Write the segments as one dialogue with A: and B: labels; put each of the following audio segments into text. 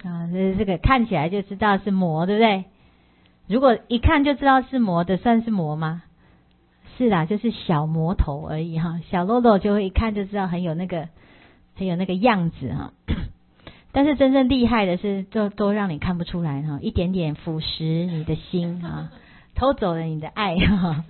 A: 啊，这个看起来就知道是魔，对不对？如果一看就知道是魔的，算是魔吗？是啦，就是小魔头而已哈。小喽啰就会一看就知道很有那个样子哈。但是真正厉害的是，都让你看不出来哈，一点点腐蚀你的心啊，偷走了你的爱哈。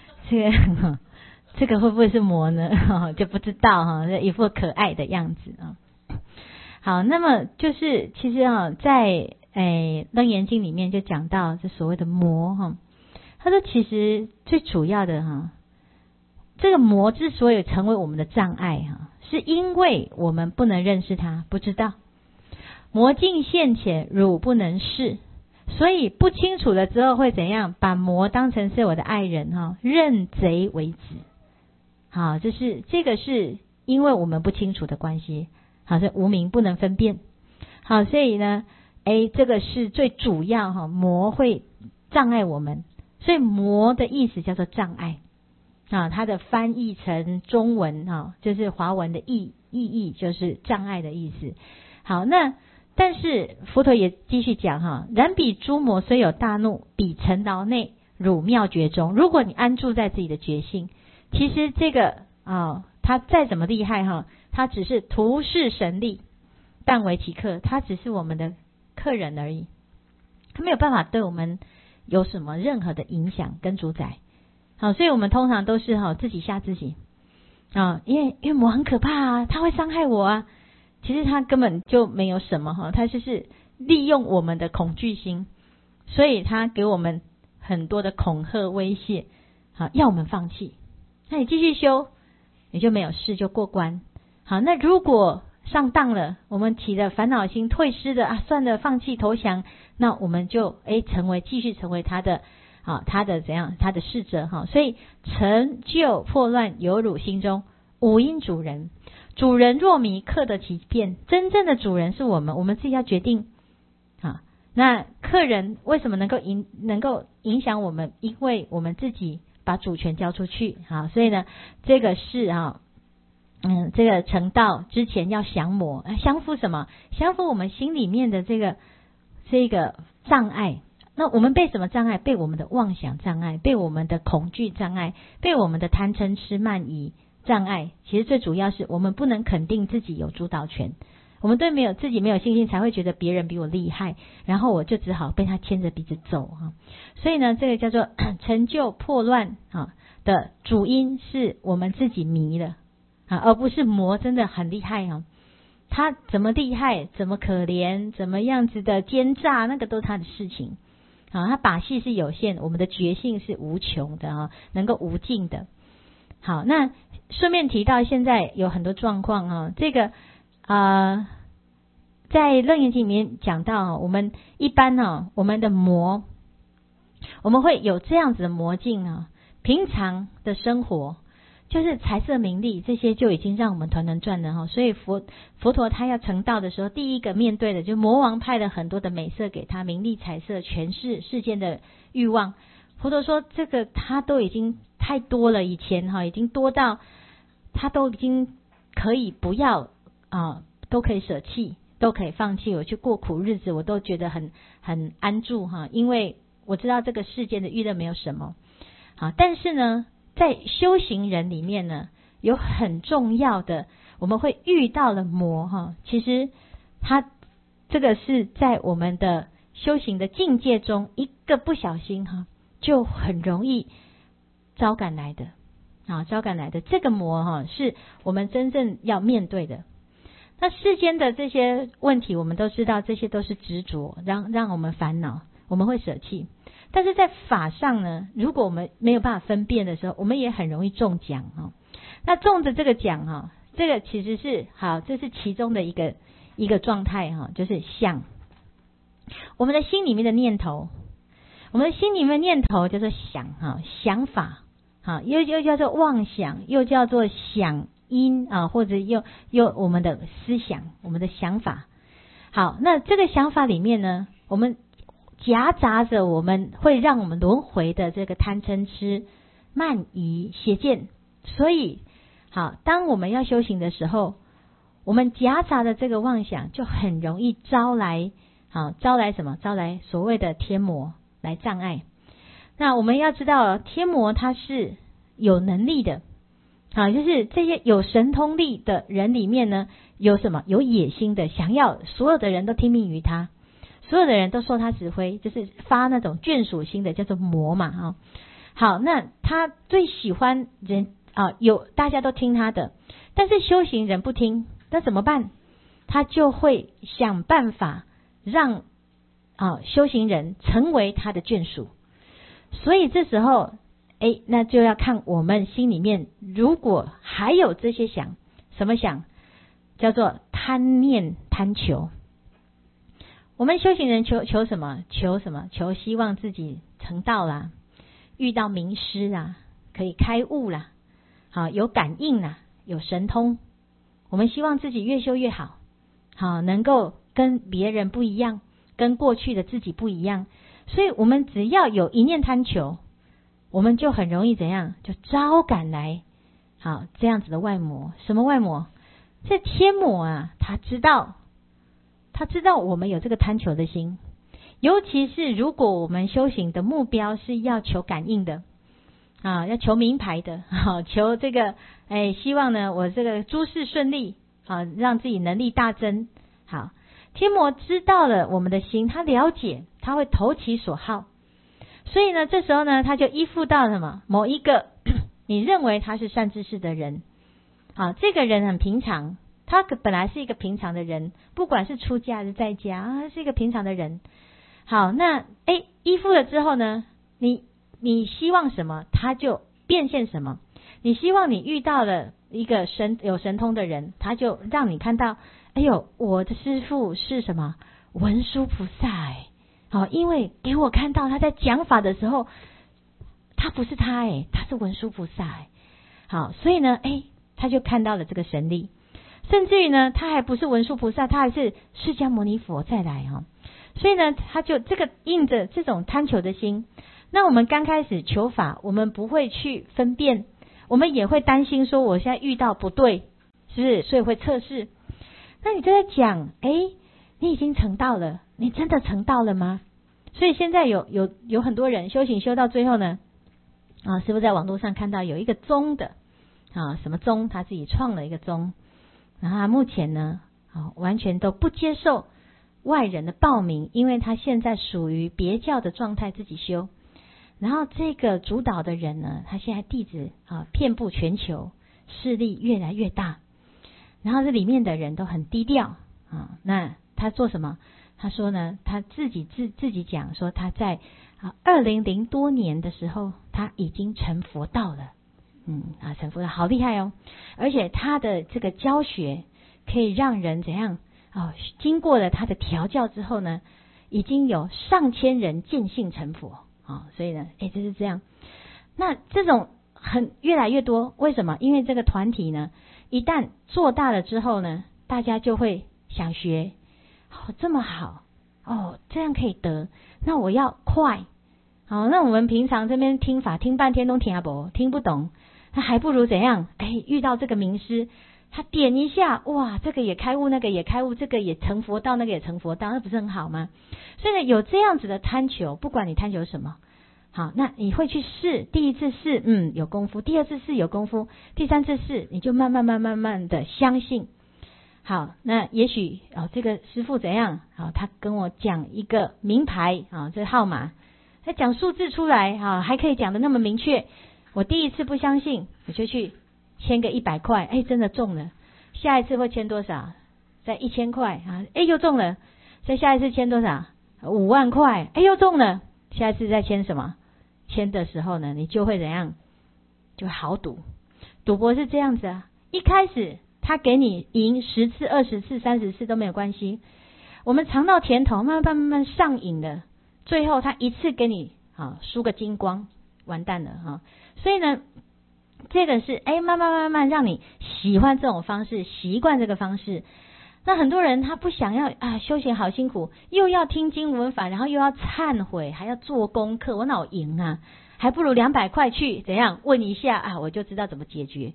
A: 这个会不会是魔呢？就不知道哈，这一副可爱的样子啊。好，那么就是其实啊，在楞严经里面就讲到这所谓的魔哈，他说其实最主要的哈，这个魔之所以成为我们的障碍哈，是因为我们不能认识它，不知道魔镜现前，汝不能视，所以不清楚了之后会怎样？把魔当成是我的爱人哈，认贼为子。好，这个是因为我们不清楚的关系，好，是无明不能分辨。好，所以呢，这个是最主要哈，魔会障碍我们，所以魔的意思叫做障碍啊，它的翻译成中文哈，就是华文的意义就是障碍的意思。好，那但是佛陀也继续讲哈，然彼诸魔虽有大怒，彼尘劳内，汝妙觉中。如果你安住在自己的觉性，其实这个他再怎么厉害哈，他只是图示神力，但为其客，他只是我们的客人而已，他没有办法对我们有什么任何的影响跟主宰。好，所以我们通常都是自己吓自己啊，因为魔很可怕啊，他会伤害我啊。其实他根本就没有什么哈，他就是利用我们的恐惧心，所以他给我们很多的恐吓威胁，好，要我们放弃。那你继续修，你就没有事，就过关。好，那如果上当了，我们起了烦恼心，退失的算了，放弃投降，那我们就继续成为他的怎样，他的侍者哈。所以成就破乱有汝心中，五因主人。主人若迷，克得其变。真正的主人是我们，我们自己要决定啊。那客人为什么能够影响我们？因为我们自己把主权交出去啊。所以呢，这个是这个成道之前要降魔，降服什么？降服我们心里面的这个障碍。那我们被什么障碍？被我们的妄想障碍，被我们的恐惧障碍，被我们的贪嗔痴慢疑障碍。其实最主要是我们不能肯定自己有主导权，我们对自己没有信心，才会觉得别人比我厉害，然后我就只好被他牵着鼻子走哈。所以呢，这个叫做成就破乱的主因是我们自己迷了而不是魔真的很厉害他怎么厉害，怎么可怜，怎么样子的奸诈，那个都是他的事情他把戏是有限，我们的觉性是无穷的能够无尽的。好，那顺便提到现在有很多状况这个在楞严经里面讲到我们一般我们的魔，我们会有这样子的魔境平常的生活就是财色名利，这些就已经让我们团团转了所以佛陀他要成道的时候，第一个面对的就魔王派了很多的美色给他，名利财色权势世间的欲望。佛陀说这个他都已经太多了，以前已经多到他都已经可以不要都可以舍弃，都可以放弃，我去过苦日子我都觉得很安住因为我知道这个世间的娱乐没有什么但是呢，在修行人里面呢，有很重要的，我们会遇到了魔其实它这个是在我们的修行的境界中，一个不小心就很容易招感来的招感来的这个魔是我们真正要面对的。那世间的这些问题我们都知道，这些都是执着，让我们烦恼，我们会舍弃。但是在法上呢，如果我们没有办法分辨的时候，我们也很容易中奖那中的这个奖这个其实是这是其中的一个状态就是想我们的心里面的念头，我们的心里面的念头叫做想法又叫做妄想，又叫做想因或者又我们的思想，我们的想法。好，那这个想法里面呢，我们夹杂着我们会让我们轮回的这个贪嗔痴慢疑邪见。所以当我们要修行的时候，我们夹杂的这个妄想就很容易招来好，招来什么？招来所谓的天魔来障碍。那我们要知道，天魔他是有能力的，好，就是这些有神通力的人里面呢，有什么？有野心的，想要所有的人都听命于他，所有的人都受他指挥，就是发那种眷属心的，叫做魔嘛，哈。好，那他最喜欢人有大家都听他的，但是修行人不听，那怎么办？他就会想办法让修行人成为他的眷属。所以这时候那就要看我们心里面如果还有这些想，什么想？叫做贪念贪求。我们修行人求什么？求什么？求希望自己成道啦，遇到名师啦，可以开悟啦，好，有感应啦，有神通。我们希望自己越修越好，好，能够跟别人不一样，跟过去的自己不一样。所以我们只要有一念贪求，我们就很容易怎样？就招感来好这样子的外魔。什么外魔？这天魔啊，他知道我们有这个贪求的心，尤其是如果我们修行的目标是要求感应的要求名牌的，求这个希望呢我这个诸事顺利，让自己能力大增。好，天魔知道了我们的心，他了解，他会投其所好。所以呢，这时候呢，他就依附到什么？某一个你认为他是善知识的人，这个人很平常，他本来是一个平常的人，不管是出家还是在家是一个平常的人。好，那依附了之后呢，你希望什么，他就变现什么。你希望你遇到了一个有神通的人，他就让你看到，哎呦，我的师父是什么？文殊菩萨因为给我看到他在讲法的时候，他不是他他是文殊菩萨好，所以呢他就看到了这个神力。甚至于呢，他还不是文殊菩萨，他还是释迦牟尼佛再来所以呢，他就这个印着这种贪求的心。那我们刚开始求法，我们不会去分辨，我们也会担心说我现在遇到不对，是不是？所以会测试。那你就在讲你已经成道了，你真的成道了吗？所以现在有很多人修行修到最后呢师父在网络上看到有一个宗的什么宗，他自己创了一个宗，然后他目前呢完全都不接受外人的报名，因为他现在属于别教的状态，自己修。然后这个主导的人呢，他现在弟子遍布全球，势力越来越大。然后这里面的人都很低调那他做什么？他说呢，他自己讲说他在2000多年的时候，他已经成佛道了。成佛道好厉害而且他的这个教学可以让人怎样经过了他的调教之后呢，已经有上千人见性成佛所以呢就是这样。那这种越来越多，为什么？因为这个团体呢，一旦做大了之后呢，大家就会想学这么好这样可以得，那我要快那我们平常这边听法听半天都听不懂，那还不如怎样遇到这个名师，他点一下，哇，这个也开悟，那个也开悟，这个也成佛道，那个也成佛道，那不是很好吗？所以呢，有这样子的贪求，不管你贪求什么，好，那你会去试，第一次试有功夫，第二次试有功夫，第三次试你就慢慢的相信。好，那也许这个师父怎样他跟我讲一个名牌这号码，他讲数字出来还可以讲得那么明确。我第一次不相信，我就去签个100块，真的中了。下一次会签多少？再1000块又中了。再下一次签多少？5万块，又中了。下一次再签什么？签的时候呢，你就会怎样？就好赌。赌博是这样子一开始他给你赢10次、20次、30次都没有关系。我们尝到甜头，慢慢上瘾了，最后他一次给你输个精光，完蛋了所以呢，这个是慢慢让你喜欢这种方式，习惯这个方式。那很多人他不想要修行好辛苦，又要听经闻法，然后又要忏悔，还要做功课，我哪赢还不如200块去怎样问一下我就知道怎么解决。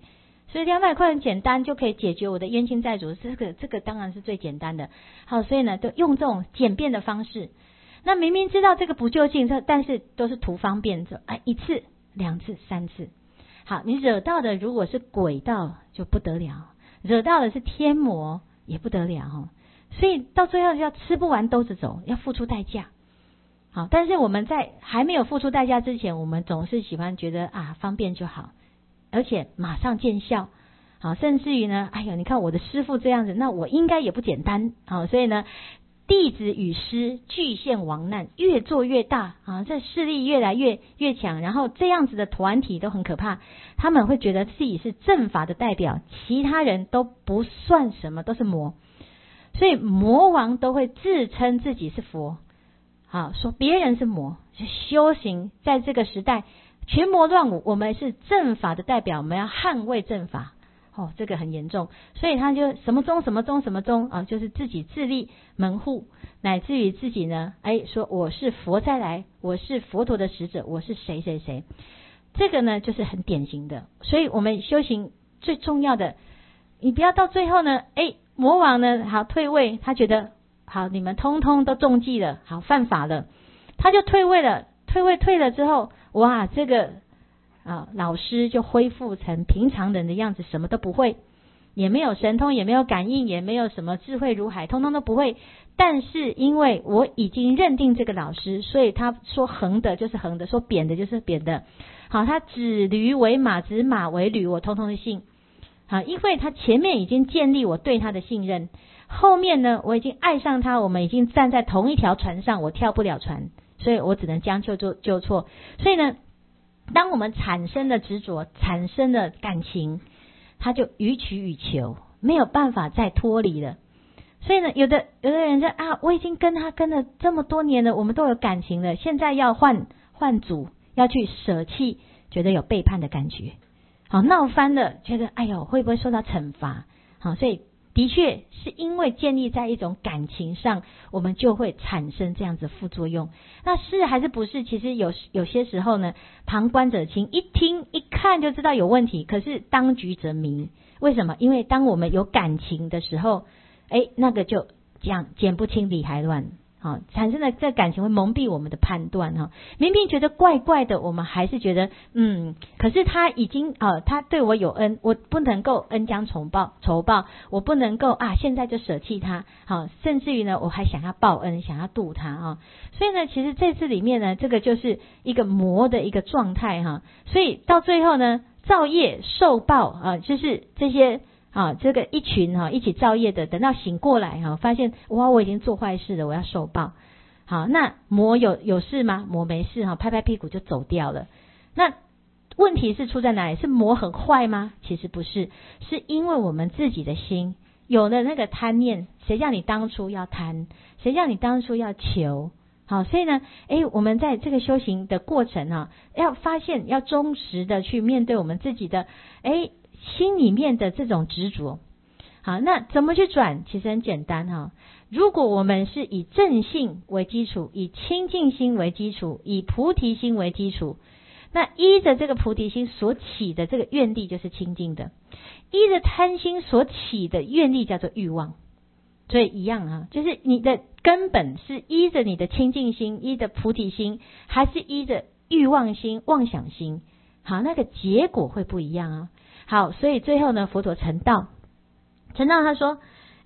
A: 所以200块很简单就可以解决我的冤亲债主，这个当然是最简单的。好，所以呢，就用这种简便的方式。那明明知道这个不究竟，但是都是图方便者，1次、2次、3次。好，你惹到的如果是鬼道就不得了，惹到的是天魔也不得了。所以到最后要吃不完兜着走，要付出代价。好，但是我们在还没有付出代价之前，我们总是喜欢觉得方便就好，而且马上见效。好，甚至于呢，哎呦，你看我的师父这样子，那我应该也不简单。好，所以呢，弟子与师俱现亡难，越做越大啊，这势力越来越强，然后这样子的团体都很可怕，他们会觉得自己是正法的代表，其他人都不算什么，都是魔。所以魔王都会自称自己是佛。好，说别人是魔，修行在这个时代群魔乱舞，我们是正法的代表，我们要捍卫正法。这个很严重，所以他就什么宗什么宗什么宗就是自己自立门户，乃至于自己呢，说我是佛再来，我是佛陀的使者，我是谁谁谁，这个呢就是很典型的。所以我们修行最重要的，你不要到最后呢，魔王呢好退位，他觉得好你们通通都中计了，好犯法了，他就退位了，退了之后，哇，这个老师就恢复成平常人的样子，什么都不会，也没有神通，也没有感应，也没有什么智慧如海，通通都不会。但是因为我已经认定这个老师，所以他说横的就是横的，说扁的就是扁的。好，他指驴为马，指马为驴，我通通的信。好，因为他前面已经建立我对他的信任，后面呢我已经爱上他，我们已经站在同一条船上，我跳不了船，所以我只能将就错。所以呢，当我们产生了执着，产生了感情，他就予取予求，没有办法再脱离了。所以呢，有的人说我已经跟他跟了这么多年了，我们都有感情了，现在要换组，要去舍弃，觉得有背叛的感觉，好闹翻了，觉得哎呦会不会受到惩罚？好，所以的确是因为建立在一种感情上，我们就会产生这样子副作用。那是还是不是？其实有些时候呢，旁观者清，一听一看就知道有问题，可是当局者迷。为什么？因为当我们有感情的时候，那个就讲剪不清理还乱。好，产生的这感情会蒙蔽我们的判断哈。明明觉得怪怪的，我们还是觉得可是他已经他对我有恩，我不能够恩将仇报，我不能够现在就舍弃他。好，甚至于呢，我还想要报恩，想要度他所以呢，其实这次里面呢，这个就是一个魔的一个状态哈。所以到最后呢，造业受报就是这些。这个一群一起造业的，等到醒过来发现哇，我已经做坏事了，我要受报。好，那魔有事吗？魔没事拍拍屁股就走掉了。那问题是出在哪里？是魔很坏吗？其实不是，是因为我们自己的心有了那个贪念。谁叫你当初要贪？谁叫你当初要求？好，所以呢，我们在这个修行的过程要发现，要忠实的去面对我们自己的心里面的这种执着。好，那怎么去转？其实很简单如果我们是以正信为基础，以清净心为基础，以菩提心为基础，那依着这个菩提心所起的这个愿力就是清净的，依着贪心所起的愿力叫做欲望。所以一样就是你的根本是依着你的清净心，依着菩提心，还是依着欲望心、妄想心？好，那个结果会不一样好，所以最后呢，佛陀成道他说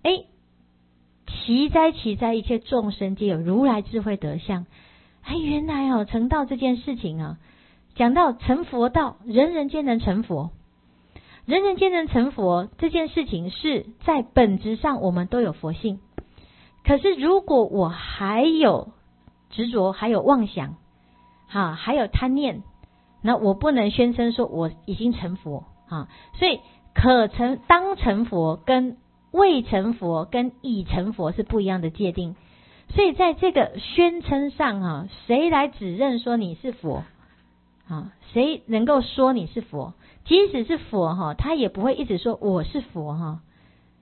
A: 奇哉奇哉，一切众生皆有如来智慧德相。原来成道这件事情讲到成佛道，人人皆能成佛，人人皆能成佛这件事情是在本质上我们都有佛性。可是如果我还有执着，还有妄想还有贪念，那我不能宣称说我已经成佛所以当成佛跟未成佛跟已成佛是不一样的界定。所以在这个宣称上谁来指认说你是佛谁能够说你是佛？即使是佛他也不会一直说我是佛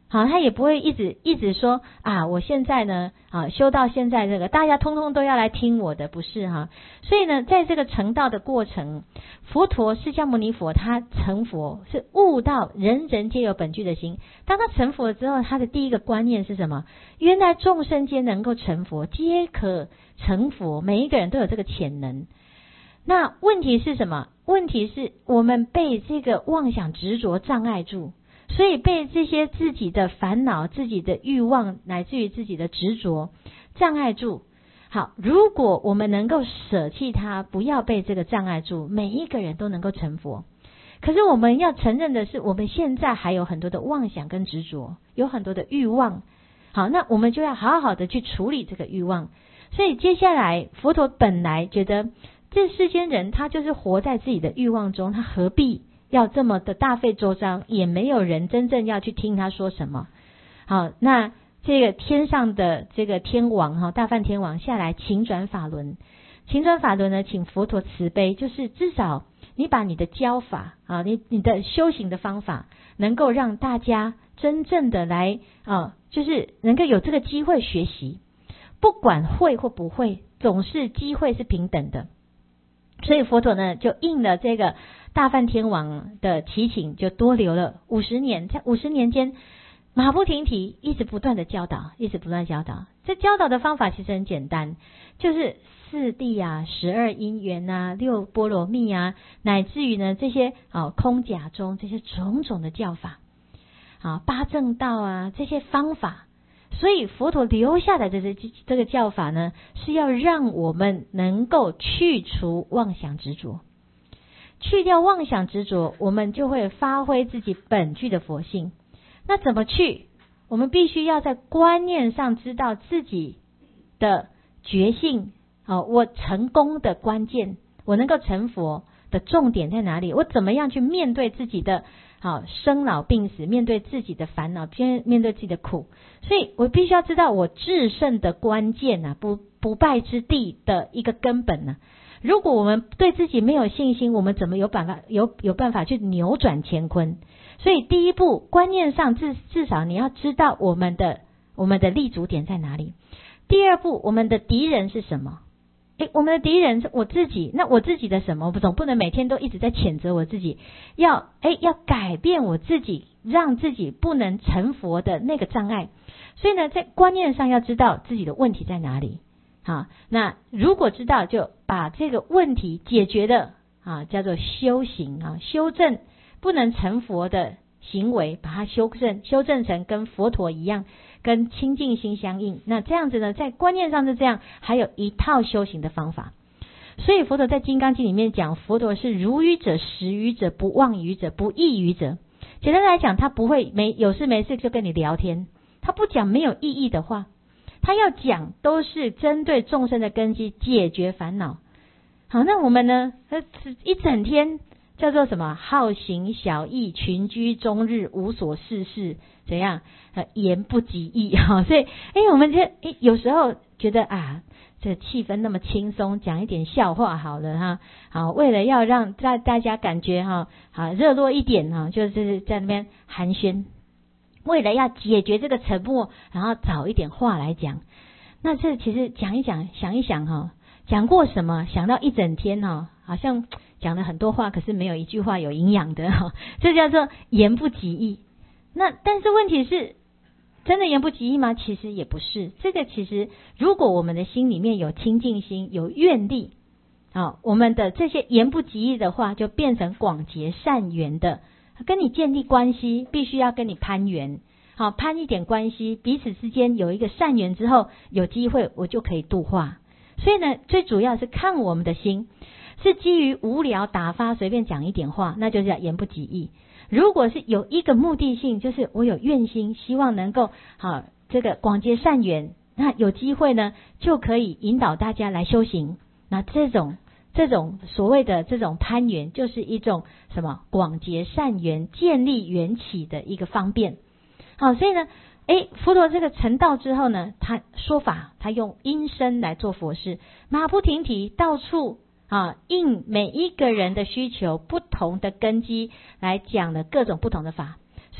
A: 好，他也不会一直说啊，我现在呢修到现在这个大家通通都要来听我的，不是哈。所以呢，在这个成道的过程，佛陀释迦牟尼佛他成佛是悟到人人皆有本具的心。当他成佛之后，他的第一个观念是什么？原来众生皆能够成佛，皆可成佛，每一个人都有这个潜能。那问题是什么？问题是我们被这个妄想执着障碍住，所以被这些自己的烦恼、自己的欲望乃至于自己的执着障碍住。好，如果我们能够舍弃它，不要被这个障碍住，每一个人都能够成佛。可是我们要承认的是，我们现在还有很多的妄想跟执着，有很多的欲望。好，那我们就要好好的去处理这个欲望。所以接下来佛陀本来觉得这世间人他就是活在自己的欲望中，他何必要这么的大费周章，也没有人真正要去听他说什么。好，那这个天上的这个天王大梵天王下来请转法轮，请转法轮呢，请佛陀慈悲，就是至少你把你的教法你的修行的方法能够让大家真正的来就是能够有这个机会学习，不管会或不会，总是机会是平等的。所以佛陀呢就应了这个大梵天王的祈请，就多留了50年。在50年间马不停蹄，一直不断的教导，一直不断教导。这教导的方法其实很简单，就是四谛12因缘6波罗蜜乃至于呢这些空假中这些种种的教法八正道这些方法。所以佛陀留下的这个教法呢，是要让我们能够去除妄想执着，去掉妄想执着，我们就会发挥自己本具的佛性。那怎么去？我们必须要在观念上知道自己的觉性我成功的关键，我能够成佛的重点在哪里？我怎么样去面对自己的生老病死，面对自己的烦恼，面对自己的苦。所以我必须要知道我制胜的关键不败之地的一个根本如果我们对自己没有信心，我们怎么有办法去扭转乾坤？所以第一步，观念上至少你要知道我们的立足点在哪里。第二步，我们的敌人是什么？我们的敌人是我自己。那我自己的什么？我总不能每天都一直在谴责我自己，要改变我自己，让自己不能成佛的那个障碍。所以呢，在观念上要知道自己的问题在哪里。好，那如果知道，就把这个问题解决的叫做修行修正不能成佛的行为，把它修正成跟佛陀一样，跟清净心相应。那这样子呢，在观念上是这样，还有一套修行的方法。所以佛陀在《金刚经》里面讲，佛陀是如语者、实语者、不妄语者、不异语者。简单来讲，他不会有事没事就跟你聊天，他不讲没有意义的话，他要讲都是针对众生的根基，解决烦恼。好，那我们呢一整天叫做什么？好行小义，群居终日，无所事事，怎样？言不及义所以我们有时候觉得这气氛那么轻松，讲一点笑话好了好，为了要让大家感觉热络一点就是在那边寒暄，为了要解决这个沉默，然后找一点话来讲。那这其实讲一讲，想一想讲过什么，想到一整天好像讲了很多话，可是没有一句话有营养的这叫做言不及义。那但是问题是，真的言不及义吗？其实也不是。这个其实如果我们的心里面有清净心，有愿力我们的这些言不及义的话就变成广结善缘的，跟你建立关系必须要跟你攀缘攀一点关系，彼此之间有一个善缘之后，有机会我就可以度化。所以呢，最主要是看我们的心是基于无聊打发随便讲一点话，那就叫言不及义。如果是有一个目的性，就是我有愿心，希望能够这个广结善缘，那有机会呢就可以引导大家来修行。那这种所谓的这种攀缘，就是一种什么？广结善缘，建立缘起的一个方便。好，所以呢佛陀这个成道之后呢，他说法，他用音声来做佛事，马不停蹄，到处应每一个人的需求，不同的根基来讲了各种不同的法。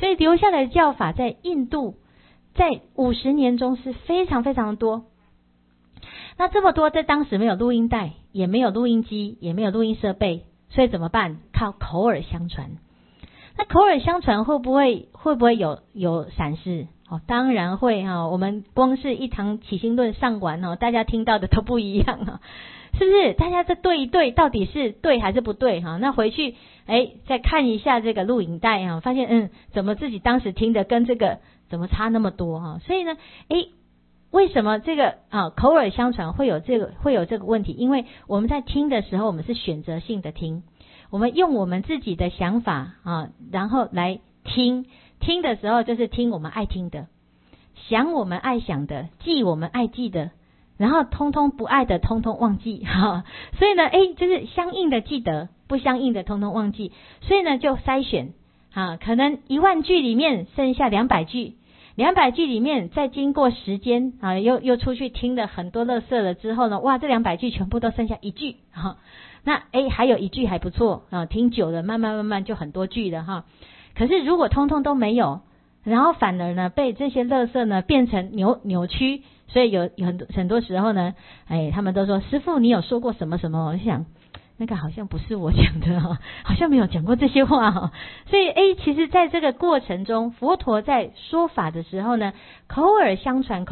A: 所以留下来的教法在印度在50年中是非常非常多。那这么多，在当时没有录音带，也没有录音机，也没有录音设备，所以怎么办？靠口耳相传。那口耳相传会不会有闪失？当然会我们光是一堂起心论上完大家听到的都不一样是不是？大家再对一对，到底是对还是不对那回去再看一下这个录影带发现怎么自己当时听的跟这个怎么差那么多所以呢为什么这个口耳相传会有这个问题？因为我们在听的时候，我们是选择性的听，我们用我们自己的想法然后来听的时候就是听我们爱听的，想我们爱想的，记我们爱记的，然后通通不爱的通通忘记所以呢就是相应的记得，不相应的通通忘记。所以呢就筛选可能10000句里面剩下200句，200句里面再经过时间又出去听了很多垃圾了之后呢，哇，这200句全部都剩下1句那还有1句还不错听久了慢慢就很多句了可是如果通通都没有，然后反而呢被这些垃圾呢变成扭曲，所以有很多时候呢他们都说师父你有说过什么什么，我就想那个好像不是我讲的好像没有讲过这些话所以其实在这个过程中，佛陀在说法的时候呢，口耳相传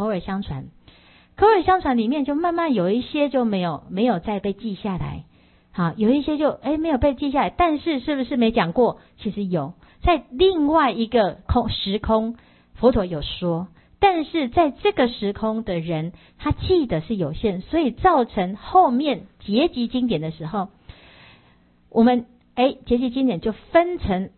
A: 里面就慢慢有一些就没有再被记下来有一些就没有被记下来，但是是不是没讲过？其实有，在另外一个时空佛陀有说，但是在这个时空的人他记得是有限，所以造成后面结集经典的时候，我们结集经典就分成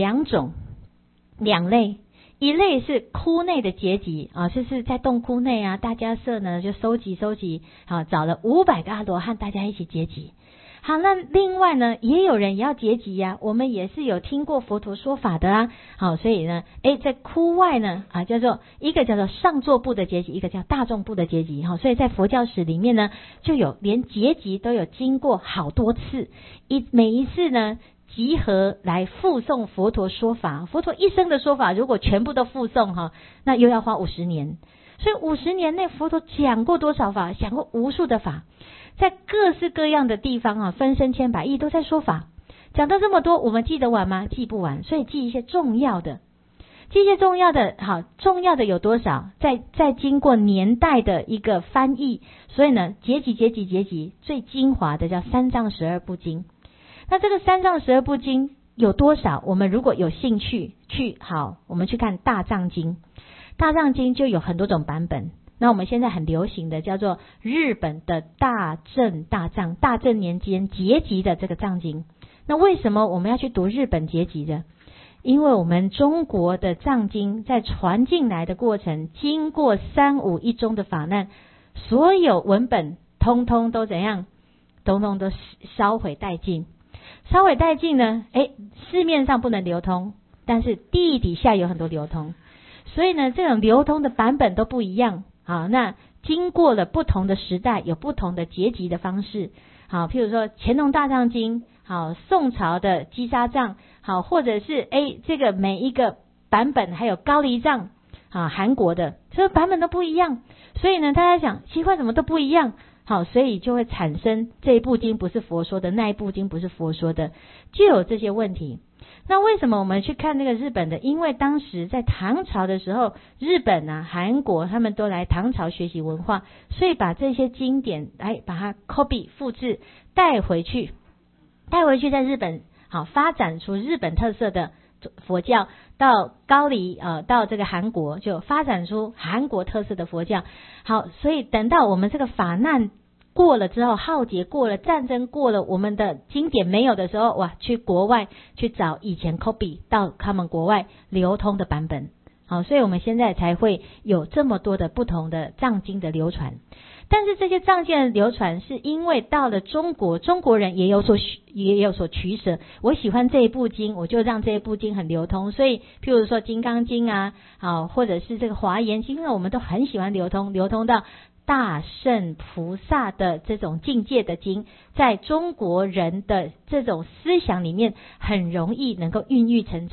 A: 2类，一类是窟内的结集就是在洞窟内大家社呢就收集找了500个阿罗汉大家一起结集。好，那另外呢也有人也要结集我们也是有听过佛陀说法的好，所以呢在窟外呢叫做一个叫做上座部的结集，一个叫大众部的结集所以在佛教史里面呢就有连结集都有经过好多次，每一次呢集合来附送佛陀说法，佛陀一生的说法如果全部都附送那又要花50年，所以50年内佛陀讲过多少法？讲过无数的法，在各式各样的地方分身千百亿都在说法，讲到这么多，我们记得完吗？记不完，所以记一些重要的，好，重要的有多少？再经过年代的一个翻译，所以呢结集最精华的叫三藏12部经。那这个三藏12部经有多少？我们如果有兴趣我们去看大藏经，大藏经就有很多种版本。那我们现在很流行的叫做日本的大正年间结集的这个藏经。那为什么我们要去读日本结集的？因为我们中国的藏经在传进来的过程，经过3、5、1中的法难，所有文本通通都怎样？通通都烧毁殆尽。烧毁殆尽呢市面上不能流通，但是地底下有很多流通，所以呢这种流通的版本都不一样。好，那经过了不同的时代，有不同的结集的方式。好，譬如说乾隆大藏经，好，宋朝的积沙藏，好，或者是这个每一个版本，还有高丽藏韩国的，所以版本都不一样。所以呢大家想奇怪怎么都不一样，好，所以就会产生这一部经不是佛说的，那一部经不是佛说的，就有这些问题。那为什么我们去看那个日本的？因为当时在唐朝的时候，日本韩国他们都来唐朝学习文化，所以把这些经典来把它 copy 复制带回去在日本好发展出日本特色的佛教，到高丽到这个韩国就发展出韩国特色的佛教。好，所以等到我们这个法难过了之后，浩劫过了，战争过了，我们的经典没有的时候，哇，去国外去找以前 copy 到他们国外流通的版本。好，所以我们现在才会有这么多的不同的藏经的流传。但是这些藏经的流传是因为到了中国，中国人也有所取舍，我喜欢这一部经，我就让这一部经很流通。所以譬如说金刚经或者是这个华严经，我们都很喜欢流通到大圣菩萨的这种境界的经，在中国人的这种思想里面很容易能够孕育成长，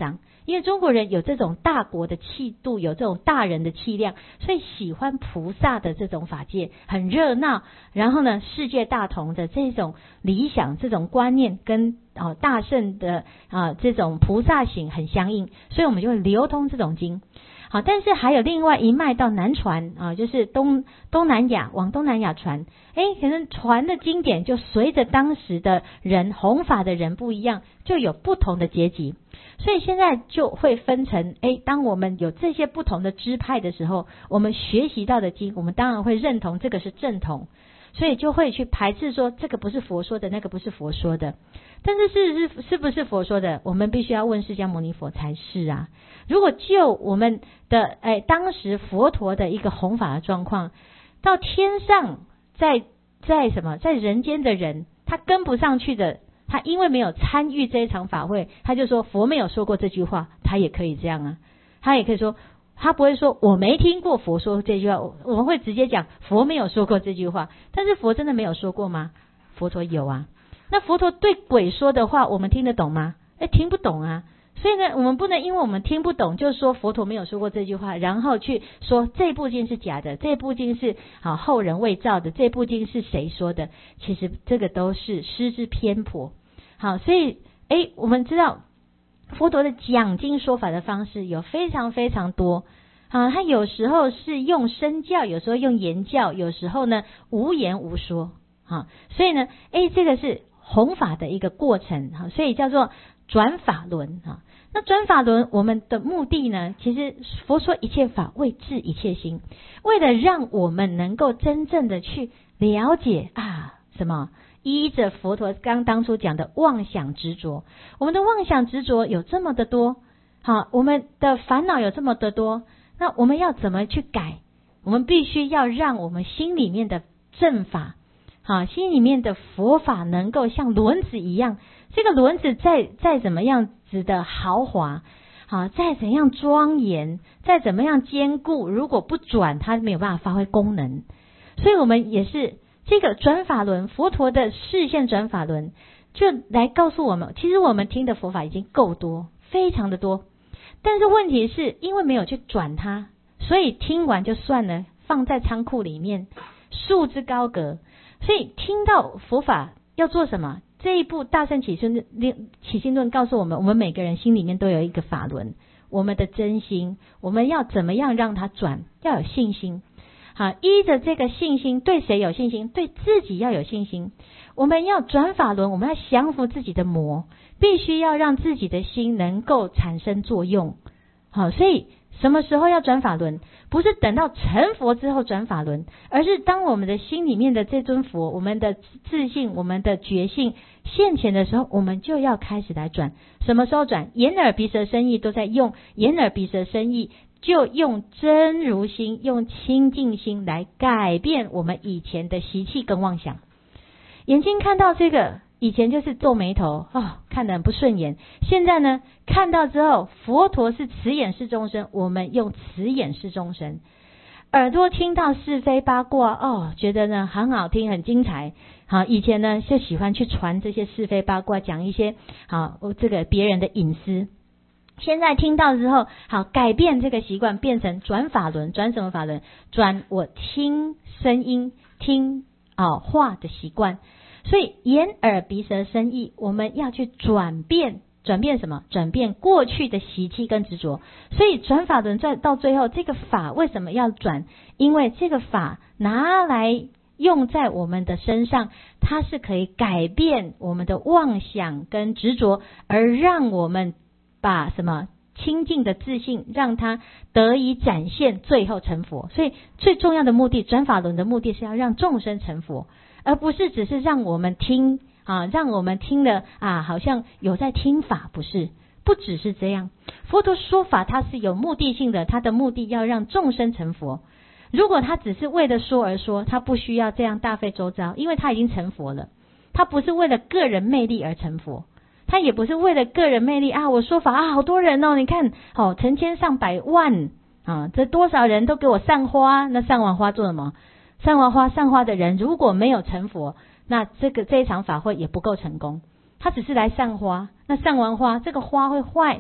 A: 因为中国人有这种大国的气度，有这种大人的气量，所以喜欢菩萨的这种法界，很热闹，然后呢世界大同的这种理想，这种观念跟大圣的这种菩萨行很相应，所以我们就会流通这种经。好，但是还有另外一脉到南传就是东南亚，往东南亚传，可能传的经典就随着当时的人弘法的人不一样，就有不同的阶级，所以现在就会分成当我们有这些不同的支派的时候，我们学习到的经，我们当然会认同这个是正统，所以就会去排斥说这个不是佛说的，那个不是佛说的。但是是不是佛说的，我们必须要问释迦牟尼佛才是啊。如果就我们的当时佛陀的一个弘法的状况，到天上在什么，在人间的人他跟不上去的，他因为没有参与这一场法会，他就说佛没有说过这句话，他也可以这样啊，他也可以说，他不会说我没听过佛说这句话，我们会直接讲佛没有说过这句话。但是佛真的没有说过吗？佛陀有啊。那佛陀对鬼说的话我们听得懂吗？听不懂啊。所以呢，我们不能因为我们听不懂就说佛陀没有说过这句话，然后去说这部经是假的，这部经是后人伪造的，这部经是谁说的。其实这个都是失之偏颇。好，所以我们知道佛陀的讲经说法的方式有非常非常多。他有时候是用身教，有时候用言教，有时候呢无言无说。所以呢这个是弘法的一个过程，所以叫做转法轮。那转法轮我们的目的呢，其实佛说一切法为治一切心，为了让我们能够真正的去了解什么，依着佛陀当初讲的妄想执着，我们的妄想执着有这么的多，我们的烦恼有这么的多，那我们要怎么去改？我们必须要让我们心里面的正法，心里面的佛法能够像轮子一样，这个轮子再怎么样子的豪华，再怎样庄严，再怎么样坚固，如果不转，它没有办法发挥功能。所以我们也是这个转法轮，佛陀的示现转法轮，就来告诉我们，其实我们听的佛法已经够多，非常的多，但是问题是因为没有去转它，所以听完就算了，放在仓库里面，束之高阁。所以听到佛法要做什么？这一部大乘起信论告诉我们，我们每个人心里面都有一个法轮，我们的真心，我们要怎么样让它转？要有信心。依着这个信心，对谁有信心？对自己要有信心。我们要转法轮，我们要降服自己的魔，必须要让自己的心能够产生作用。所以什么时候要转法轮？不是等到成佛之后转法轮，而是当我们的心里面的这尊佛，我们的自信，我们的觉性现前的时候，我们就要开始来转。什么时候转？眼耳鼻舌身意都在用，眼耳鼻舌身意就用真如心，用清净心来改变我们以前的习气跟妄想。眼睛看到这个，以前就是皱眉头，看得很不顺眼。现在呢，看到之后，佛陀是慈眼视众生，我们用慈眼视众生。耳朵听到是非八卦，觉得呢很好听，很精彩。以前呢就喜欢去传这些是非八卦，讲一些这个别人的隐私。现在听到之后，改变这个习惯，变成转法轮。转什么法轮？转我听声音、听话的习惯。所以眼耳鼻舌身意，我们要去转变什么？转变过去的习气跟执着。所以转法轮到最后，这个法为什么要转？因为这个法拿来用在我们的身上，它是可以改变我们的妄想跟执着，而让我们把什么清净的自信让它得以展现，最后成佛。所以最重要的目的，转法轮的目的是要让众生成佛，而不是只是让我们听让我们听了好像有在听法，不只是这样。佛陀说法它是有目的性的，它的目的要让众生成佛。如果他只是为了说而说，他不需要这样大费周章，因为他已经成佛了。他不是为了个人魅力而成佛，他也不是为了个人魅力我说法好多人你看成千上百万这多少人都给我上花，那上完花做什么？上花的人如果没有成佛，那这一场法会也不够成功。他只是来上花，那上完花这个花会坏，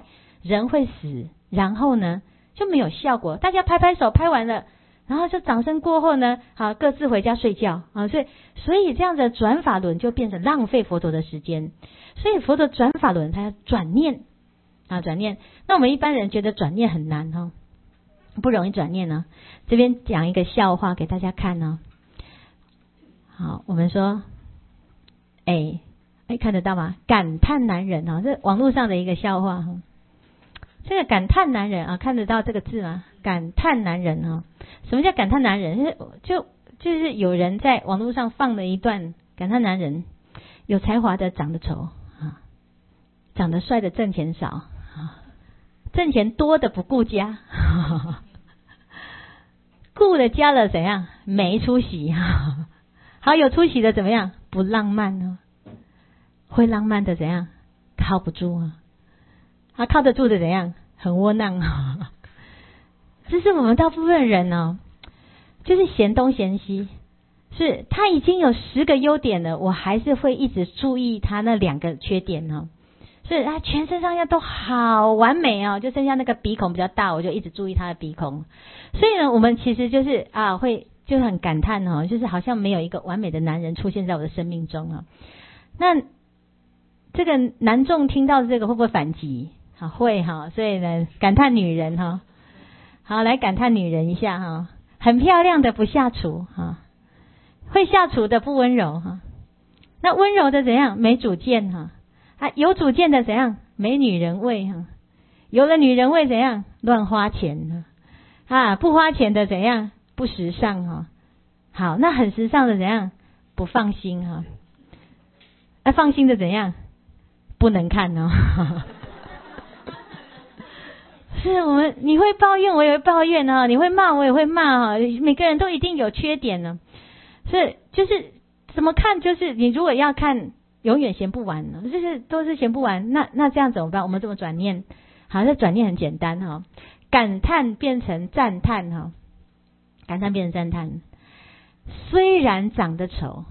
A: 人会死，然后呢就没有效果，大家拍拍手，拍完了，然后就掌声过后呢，好，各自回家睡觉啊。所以这样的转法轮就变成浪费佛陀的时间。所以佛陀转法轮，他要转念啊，转念。那我们一般人觉得转念很难哦，不容易转念呢。这边讲一个笑话给大家看呢。好，我们说，看得到吗？感叹男人啊，这网络上的一个笑话哈。这个感叹男人啊，看得到这个字吗？感叹男人啊，什么叫感叹男人？就是有人在网络上放了一段感叹男人，有才华的长得丑啊，长得帅的挣钱少啊，挣钱多的不顾家，顾了家了怎样？没出息啊。好，有出息的怎么样？不浪漫呢？会浪漫的怎样？靠不住啊。他靠得住的怎样？很窝囊啊。这是我们大部分人呢，就是嫌东嫌西。是他已经有10个优点了，我还是会一直注意他那2个缺点呢。所以他全身上下都好完美哦，就剩下那个鼻孔比较大，我就一直注意他的鼻孔。所以呢，我们其实就是会就很感叹哦，就是好像没有一个完美的男人出现在我的生命中啊。那这个男众听到这个会不会反击？好，会哈。所以呢，感叹女人哈。好，来感叹女人一下哈。很漂亮的不下厨哈，会下厨的不温柔哈。那温柔的怎样？没主见哈。有主见的怎样？没女人味哈。有了女人味怎样？乱花钱哈。不花钱的怎样？不时尚哈。好，那很时尚的怎样？不放心哈。放心的怎样？不能看哦。是我们，你会抱怨，我也会抱怨啊；你会骂，我也会骂啊。每个人都一定有缺点呢。是，就是怎么看？就是你如果要看，永远嫌不完呢，就是都是嫌不完。那这样怎么办？我们怎么转念？好，这转念很简单哈，感叹变成赞叹哈，感叹变成赞叹。虽然长得丑，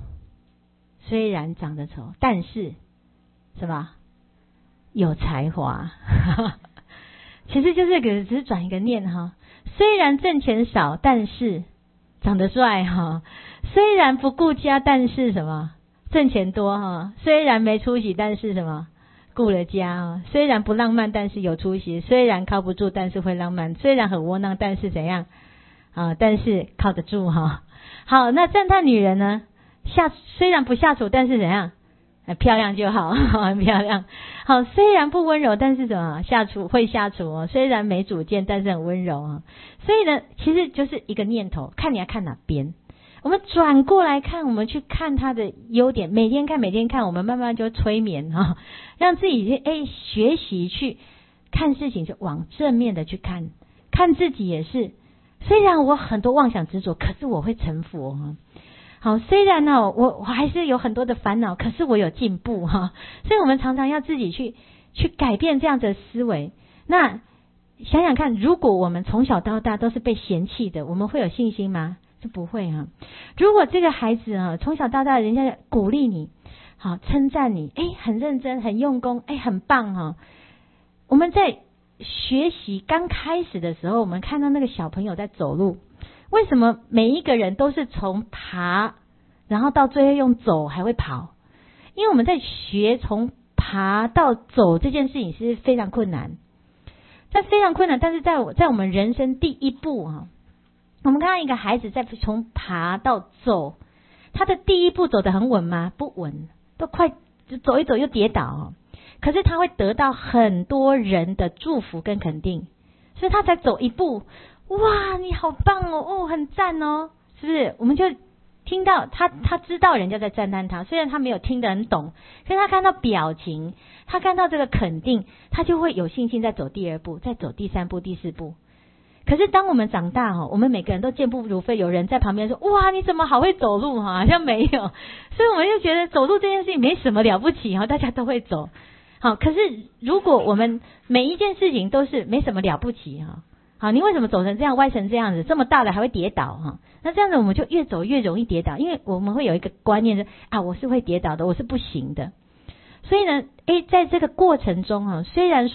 A: 但是什么？有才华。其实就是只是转一个念哈。虽然挣钱少，但是长得帅哈。虽然不顾家，但是什么？挣钱多哈。虽然没出息，但是什么？顾了家哈。虽然不浪漫，但是有出息。虽然靠不住，但是会浪漫。虽然很窝囊，但是怎样但是靠得住哈。好，那赞叹女人呢？虽然不下厨，但是怎样？漂亮就好，很漂亮。好，虽然不温柔，但是什么？会下厨哦。虽然没主见，但是很温柔啊。所以呢，其实就是一个念头，看你要看哪边。我们转过来看，我们去看他的优点，每天看，我们慢慢就催眠让自己学习去看事情，就往正面的去看。看自己也是，虽然我很多妄想执着，可是我会成佛好，虽然呢，我还是有很多的烦恼，可是我有进步哈。所以我们常常要自己去改变这样的思维。那想想看，如果我们从小到大都是被嫌弃的，我们会有信心吗？就不会哈。如果这个孩子从小到大人家鼓励你，好，称赞你，很认真，很用功，很棒哈。我们在学习刚开始的时候，我们看到那个小朋友在走路。为什么每一个人都是从爬，然后到最后用走还会跑？因为我们在学从爬到走这件事情是非常困难，但是在我们人生第一步我们看到一个孩子在从爬到走，他的第一步走得很稳吗？不稳，都快走一走又跌倒可是他会得到很多人的祝福跟肯定，所以他才走一步。哇，你好棒哦，很赞哦，是不是？我们就听到他知道人家在赞叹他，虽然他没有听得很懂，可是他看到表情，他看到这个肯定，他就会有信心再走第2步，再走第3步、第4步。可是当我们长大我们每个人都健步如飞，有人在旁边说，哇，你怎么好会走路好像没有，所以我们就觉得走路这件事情没什么了不起大家都会走。好，可是如果我们每一件事情都是没什么了不起好，你为什么走成这样，歪成这样子，这么大了还会跌倒那这样子我们就越走越容易跌倒，因为我们会有一个观念是我是会跌倒的，我是不行的。所以呢，在这个过程中虽然说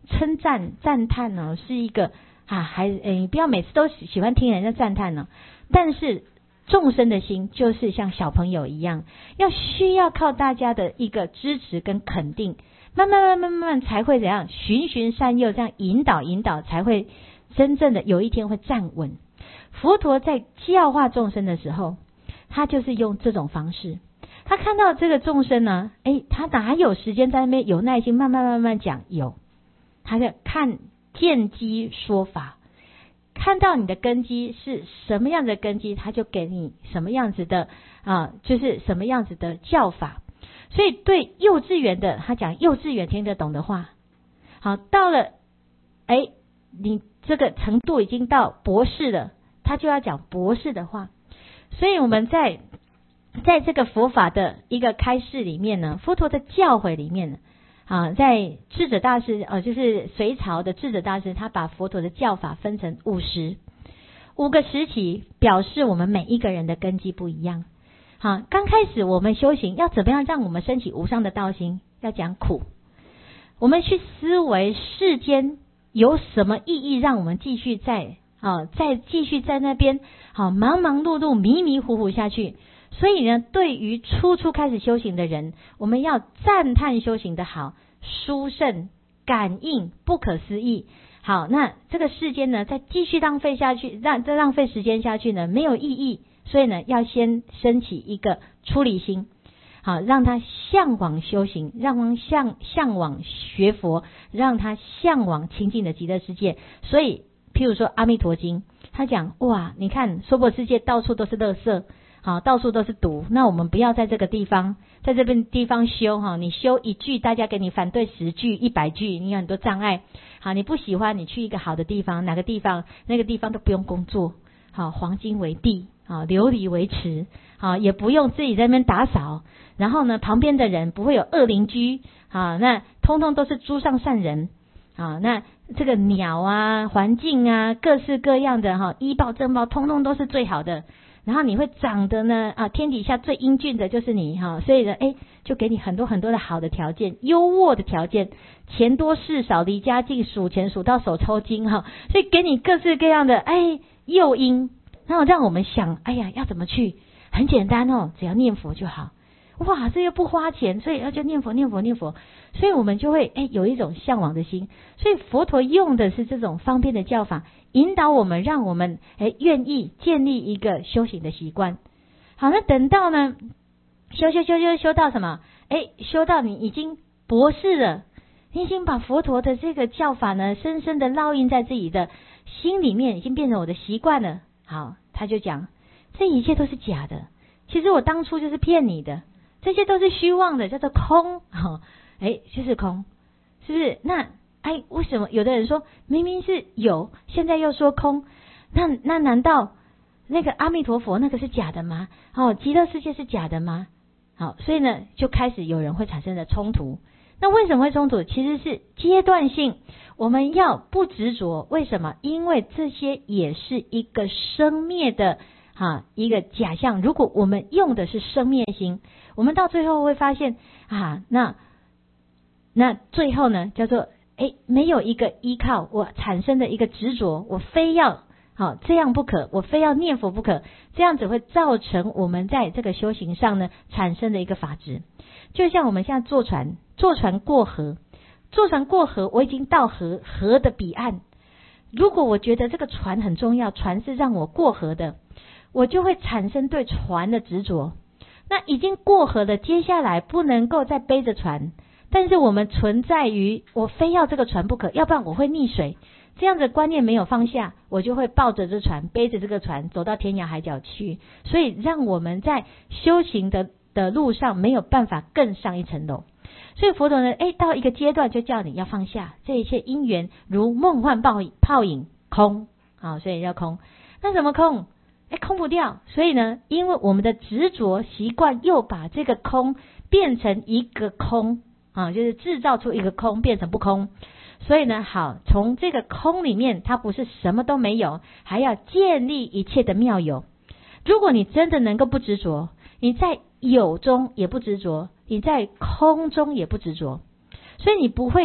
A: 称赞赞叹呢，是一个你不要每次都喜欢听人家赞叹呢。但是众生的心就是像小朋友一样，需要靠大家的一个支持跟肯定，慢慢才会怎样循循善诱，这样引导才会真正的有一天会站稳。佛陀在教化众生的时候，他就是用这种方式。他看到这个众生呢，他哪有时间在那边有耐心慢慢讲？他就见机说法，看到你的根基是什么样的根基，他就给你什么样子的就是什么样子的教法。所以对幼稚园的，他讲幼稚园听得懂的话，好，到了你这个程度已经到博士了，他就要讲博士的话。所以我们在这个佛法的一个开示里面呢，佛陀的教诲里面呢，在智者大师就是隋朝的智者大师，他把佛陀的教法分成5个时期，表示我们每一个人的根基不一样。刚开始我们修行要怎么样让我们升起无上的道心？要讲苦，我们去思维世间有什么意义，让我们继续再继续在那边忙忙碌碌迷迷糊糊下去。所以呢，对于初开始修行的人，我们要赞叹修行的好，殊胜感应不可思议。好，那这个世间呢，再继续浪费下去，再浪费时间下去呢，没有意义。所以呢，要先升起一个出离心，好，让他向往修行，让他向往学佛，让他向往清净的极乐世界。所以譬如说阿弥陀经，他讲哇，你看娑婆世界到处都是垃圾，到处都是毒，那我们不要在这个地方，在这边地方修你修1句，大家给你反对10句、100句，你有很多障碍。好，你不喜欢，你去一个好的地方，哪个地方？那个地方都不用工作，好，黄金为地，好，琉璃为池，好，也不用自己在那边打扫。然后呢，旁边的人不会有恶邻居，好，那通通都是诸上善人，好，那这个鸟啊、环境啊、各式各样的医报正报，通通都是最好的。然后你会长得呢天底下最英俊的就是你所以呢就给你很多很多的好的条件，优渥的条件，钱多事少离家近，数钱数到手抽筋所以给你各式各样的诱因，然后让我们想要怎么去，很简单只要念佛就好。哇，这又不花钱，所以要就念佛，所以我们就会有一种向往的心。所以佛陀用的是这种方便的教法，引导我们，让我们愿意建立一个修行的习惯。好，那等到呢修到什么？修到你已经博士了，你已经把佛陀的这个教法呢，深深的烙印在自己的心里面，已经变成我的习惯了。好，他就讲这一切都是假的，其实我当初就是骗你的，这些都是虚妄的，叫做空。就是空，是不是？那为什么有的人说明明是有，现在又说空？那难道那个阿弥陀佛那个是假的吗？极乐世界是假的吗？好，所以呢，就开始有人会产生的冲突。那为什么会冲突？其实是阶段性，我们要不执着。为什么？因为这些也是一个生灭的一个假象。如果我们用的是生灭心，我们到最后会发现那最后呢，叫做没有一个依靠，我产生的一个执着，我非要这样不可，我非要念佛不可，这样子会造成我们在这个修行上呢产生的一个法执。就像我们现在坐船过河，我已经到河的彼岸。如果我觉得这个船很重要，船是让我过河的，我就会产生对船的执着。那已经过河了，接下来不能够再背着船，但是我们存在于我非要这个船不可，要不然我会溺水。这样的观念没有放下，我就会抱着这船，背着这个船走到天涯海角去。所以让我们在修行的路上没有办法更上一层楼。所以佛陀呢，到一个阶段就叫你要放下这一切因缘，如梦幻泡影，空。好，所以叫空。那什么空？空不掉。所以呢，因为我们的执着习惯，又把这个空变成一个空就是制造出一个空，变成不空。所以呢，好，从这个空里面，它不是什么都没有，还要建立一切的妙有。如果你真的能够不执着，你在有中也不执着，你在空中也不执着，所以你不会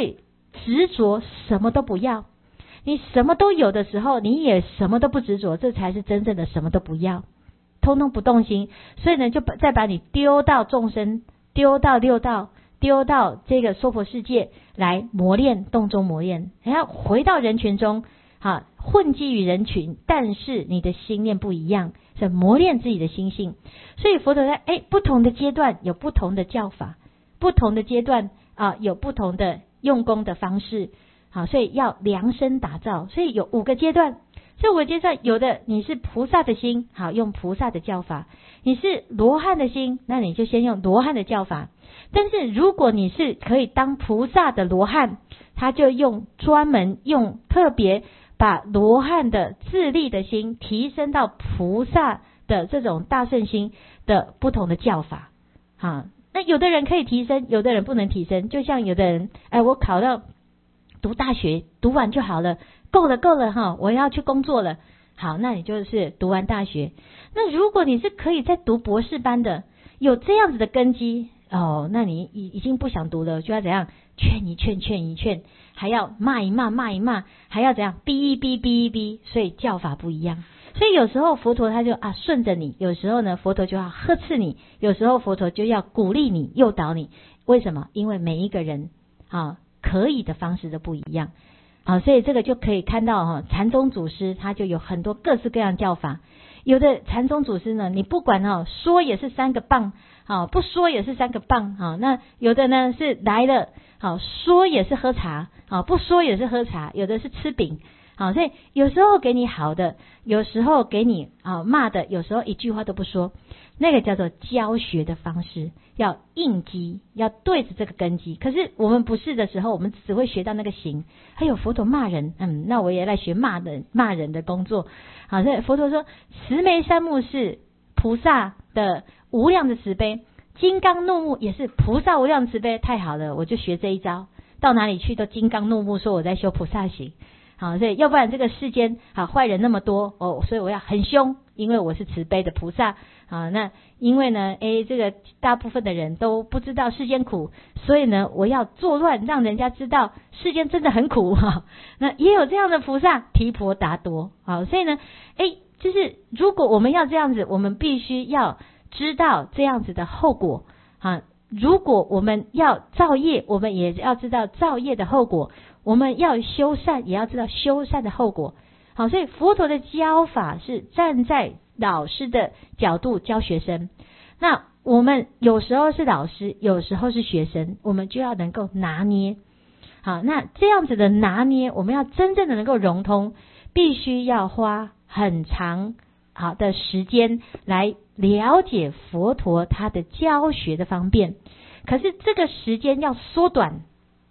A: 执着什么都不要。你什么都有的时候，你也什么都不执着，这才是真正的什么都不要，通通不动心。所以呢，就再把你丢到众生，丢到六道，丢到这个娑婆世界来磨练，洞中磨练，还要回到人群中，混迹于人群，但是你的心念不一样，是磨练自己的心性。所以佛陀在不同的阶段有不同的教法，不同的阶段有不同的用功的方式。好，所以要量身打造，所以有5个阶段。这5个阶段，有的你是菩萨的心，好，用菩萨的教法；你是罗汉的心，那你就先用罗汉的教法。但是如果你是可以当菩萨的罗汉，他就专门用特别把罗汉的自利的心提升到菩萨的这种大圣心的不同的教法。好，那有的人可以提升，有的人不能提升。就像有的人，我考到读大学读完就好了，够了哈，我要去工作了。好，那你就是读完大学。那如果你是可以再读博士班的，有这样子的根基那你已经不想读了，就要怎样劝一劝，还要骂一骂，还要怎样逼一逼，所以教法不一样。所以有时候佛陀他就顺着你，有时候呢佛陀就要呵斥你，有时候佛陀就要鼓励你，诱导你。为什么？因为每一个人可以的方式都不一样。所以这个就可以看到禅宗祖师他就有很多各式各样教法。有的禅宗祖师呢，你不管说也是3个棒，不说也是3个棒。那有的呢是来了，说也是喝茶，不说也是喝茶，有的是吃饼。所以有时候给你好的，有时候给你骂的，有时候一句话都不说。那个叫做教学的方式，要应机，要对着这个根基。可是我们不是的时候，我们只会学到那个行。还有佛陀骂人，那我也来学骂人的工作。好，所以佛陀说，慈眉善目是菩萨的无量的慈悲，金刚怒目也是菩萨无量慈悲。太好了，我就学这一招，到哪里去都金刚怒目，说我在修菩萨行。好，所以要不然这个世间坏人那么多所以我要很凶，因为我是慈悲的菩萨。那因为呢这个大部分的人都不知道世间苦，所以呢我要作乱，让人家知道世间真的很苦。那也有这样的菩萨，提婆达多。好，所以呢就是如果我们要这样子，我们必须要知道这样子的后果。如果我们要造业，我们也要知道造业的后果。我们要修善，也要知道修善的后果。好，所以佛陀的教法是站在老师的角度教学生。那我们有时候是老师，有时候是学生，我们就要能够拿捏。好，那这样子的拿捏，我们要真正的能够融通，必须要花很长的时间来了解佛陀他的教学的方便。可是这个时间要缩短，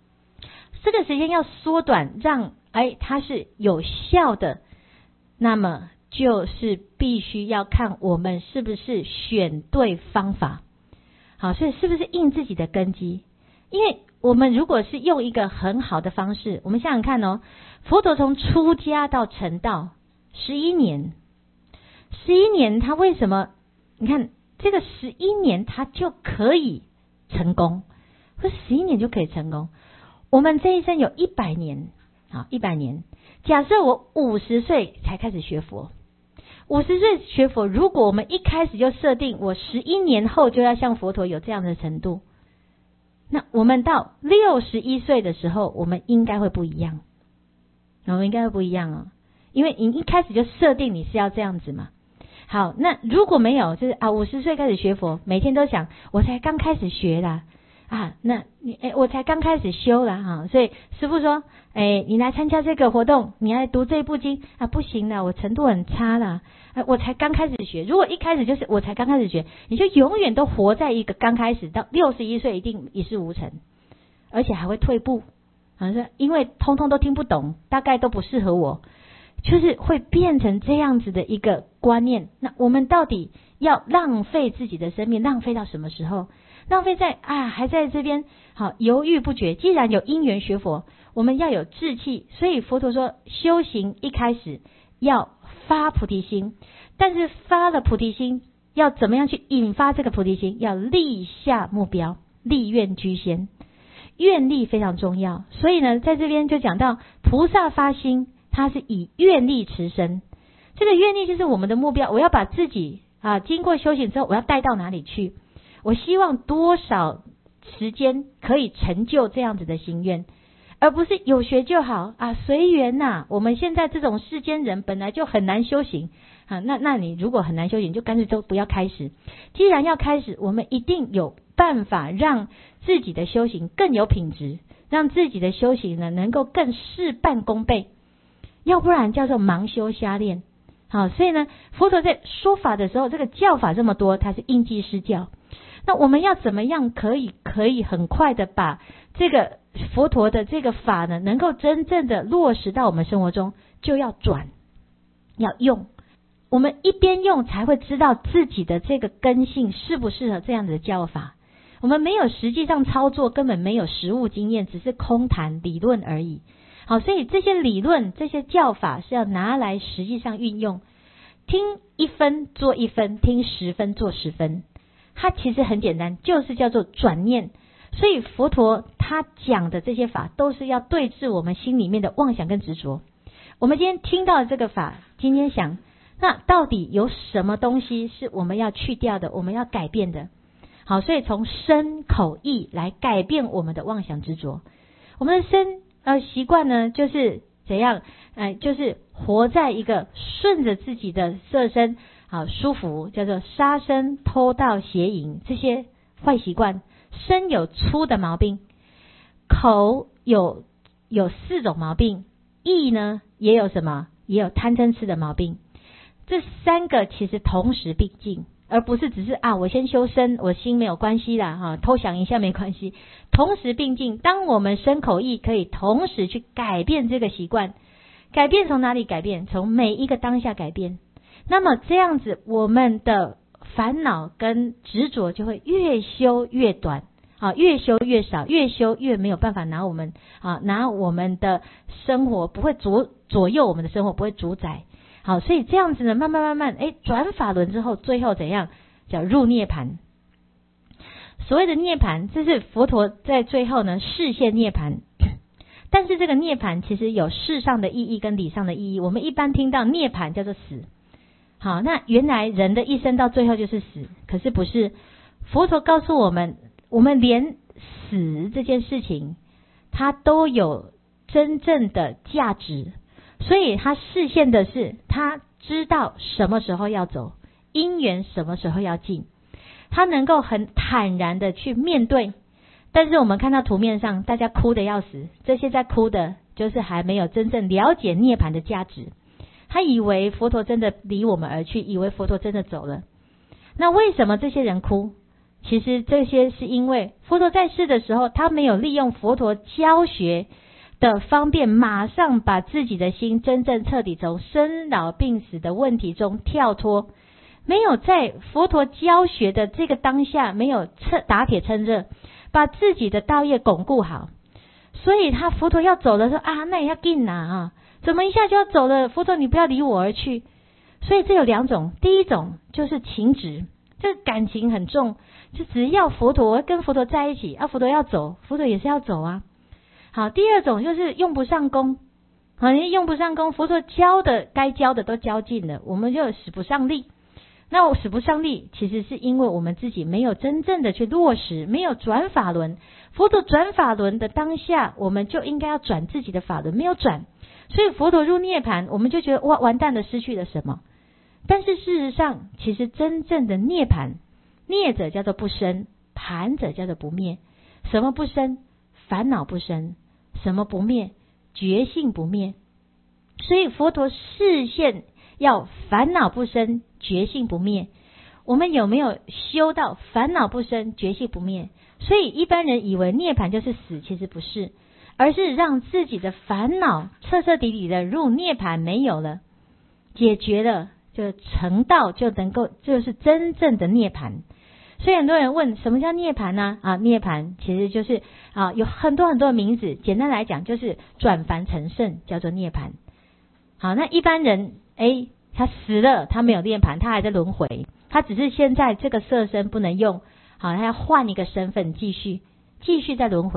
A: 让它是有效的，那么就是必须要看我们是不是选对方法。好，所以是不是应自己的根基。因为我们如果是用一个很好的方式，我们想想看佛陀从出家到成道11年他为什么你看这个11年他就可以成功，或11年就可以成功。我们这一生有100年，100年。假设我50岁才开始学佛，50岁学佛，如果我们一开始就设定我11年后就要像佛陀有这样的程度，那我们到61岁的时候，我们应该会不一样。因为你一开始就设定你是要这样子嘛。好，那如果没有，就是50岁开始学佛，每天都想我才刚开始学啦，那我才刚开始修啦，所以师父说你来参加这个活动，你来读这部经不行啦，我程度很差啦，我才刚开始学。如果一开始就是我才刚开始学，你就永远都活在一个刚开始，到61岁一定一事无成，而且还会退步，因为通通都听不懂，大概都不适合我，就是会变成这样子的一个观念。那我们到底要浪费自己的生命，浪费到什么时候？浪费在还在这边犹豫不决。既然有因缘学佛，我们要有志气。所以佛陀说，修行一开始要发菩提心，但是发了菩提心，要怎么样去引发这个菩提心？要立下目标，立愿居先。 愿力非常重要。所以呢，在这边就讲到菩萨发心，它是以愿力持身。这个愿力就是我们的目标，我要把自己经过修行之后，我要带到哪里去？我希望多少时间可以成就这样子的心愿，而不是有学就好随缘呐。我们现在这种世间人本来就很难修行那你如果很难修行，就干脆都不要开始。既然要开始，我们一定有办法让自己的修行更有品质，让自己的修行呢能够更事半功倍，要不然叫做盲修瞎练。所以呢，佛陀在说法的时候，这个教法这么多，它是应机施教。那我们要怎么样可以很快的把这个佛陀的这个法呢，能够真正的落实到我们生活中，就要转，要用。我们一边用才会知道自己的这个根性适不适合这样的教法。我们没有实际上操作，根本没有实务经验，只是空谈理论而已。所以这些理论，这些教法是要拿来实际上运用。听1分做1分，听10分做10分。它其实很简单，就是叫做转念。所以佛陀他讲的这些法，都是要对治我们心里面的妄想跟执着。我们今天听到的这个法，今天想，那到底有什么东西是我们要去掉的，我们要改变的？好，所以从身口意来改变我们的妄想执着。我们的身习惯呢，就是怎样？就是活在一个顺着自己的色身舒服，叫做杀生、偷盗、邪淫这些坏习惯。身有粗的毛病，口有4种毛病，意呢也有什么？也有贪嗔痴的毛病。这3个其实同时并进，而不是只是我先修身，我心没有关系啦偷想一下没关系。同时并进，当我们身口意可以同时去改变这个习惯，改变从哪里改变？从每一个当下改变。那么这样子，我们的烦恼跟执着就会越修越短越修越少，越修越没有办法拿我们的生活，不会左右我们的生活，不会主宰。所以这样子呢，慢慢转法轮之后，最后怎样？叫入涅槃。所谓的涅槃，这是佛陀在最后呢示现涅槃。但是这个涅槃其实有事上的意义跟理上的意义。我们一般听到涅槃叫做死，那原来人的一生到最后就是死，可是不是。佛陀告诉我们，我们连死这件事情，它都有真正的价值。所以他示现的是，他知道什么时候要走，因缘什么时候要尽，他能够很坦然的去面对。但是我们看到图面上大家哭得要死，这些在哭的就是还没有真正了解涅槃的价值。他以为佛陀真的离我们而去，以为佛陀真的走了。那为什么这些人哭？其实这些是因为佛陀在世的时候，他没有利用佛陀教学的方便，马上把自己的心真正彻底从生老病死的问题中跳脱，没有在佛陀教学的这个当下，没有打铁趁热，把自己的道业巩固好。所以他佛陀要走的时候那也要紧怎么一下就要走了？佛陀你不要离我而去。所以这有2种，第一种就是情执，这个感情很重，就只要佛陀，我要跟佛陀在一起佛陀要走，佛陀也是要走好，第二种就是用不上功用不上功，佛陀教的该教的都教尽了，我们就使不上力。那我使不上力，其实是因为我们自己没有真正的去落实，没有转法轮。佛陀转法轮的当下，我们就应该要转自己的法轮，没有转，所以佛陀入涅槃，我们就觉得完蛋了，失去了什么？但是事实上，其实真正的涅槃，涅者叫做不生，槃者叫做不灭。什么不生？烦恼不生。什么不灭？觉性不灭。所以佛陀示现要烦恼不生，觉性不灭。我们有没有修到烦恼不生，觉性不灭？所以一般人以为涅槃就是死，其实不是，而是让自己的烦恼彻彻底底的入涅槃，没有了，解决了，就成道，就能够就是真正的涅槃。所以很多人问什么叫涅槃呢？涅槃其实就是有很多很多的名字，简单来讲就是转凡成圣，叫做涅槃。好，那一般人他死了，他没有涅槃，他还在轮回，他只是现在这个色身不能用，好，他要换一个身份继续在轮回，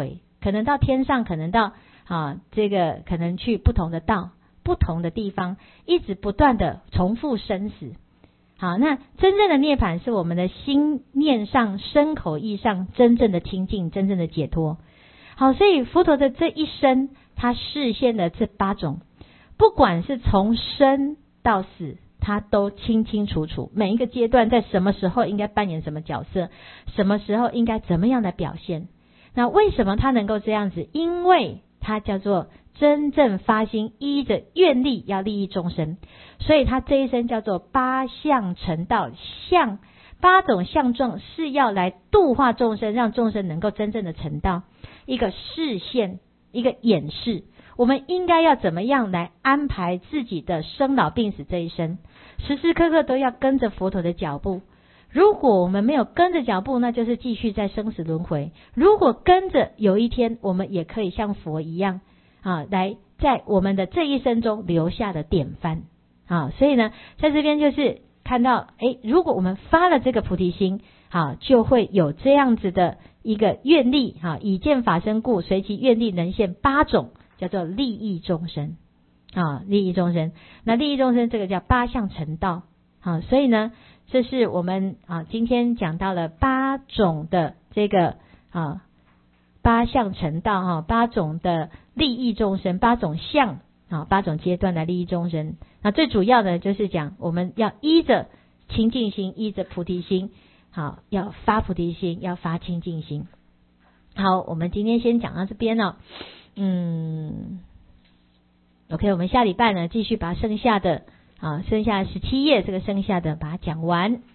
A: 可能到天上，可能到这个可能去不同的道，不同的地方，一直不断的重复生死。好，那真正的涅槃是我们的心念上、身口意上真正的清净，真正的解脱。好，所以佛陀的这一生，他示现的这8种，不管是从生到死，他都清清楚楚，每一个阶段在什么时候应该扮演什么角色，什么时候应该怎么样的表现。那为什么他能够这样子？因为他叫做真正发心，依着愿力要利益众生，所以他这一生叫做8相成道。相8种相状是要来度化众生，让众生能够真正的成道。一个示现，一个演示，我们应该要怎么样来安排自己的生老病死这一生，时时刻刻都要跟着佛陀的脚步。如果我们没有跟着脚步，那就是继续在生死轮回。如果跟着，有一天我们也可以像佛一样来在我们的这一生中留下的典范所以呢，在这边就是看到如果我们发了这个菩提心就会有这样子的一个愿力以见法身故，随其愿力能现8种，叫做利益众生利益众生。那利益众生这个叫8相成道所以呢，这是我们今天讲到了8种的这个8相成道8种的利益众生，8种相8种阶段的利益众生。那最主要的就是讲我们要依着清净心，依着菩提心要发菩提心，要发清净心。好，我们今天先讲到这边OK， 我们下礼拜呢继续把剩下的17页这个剩下的把它讲完。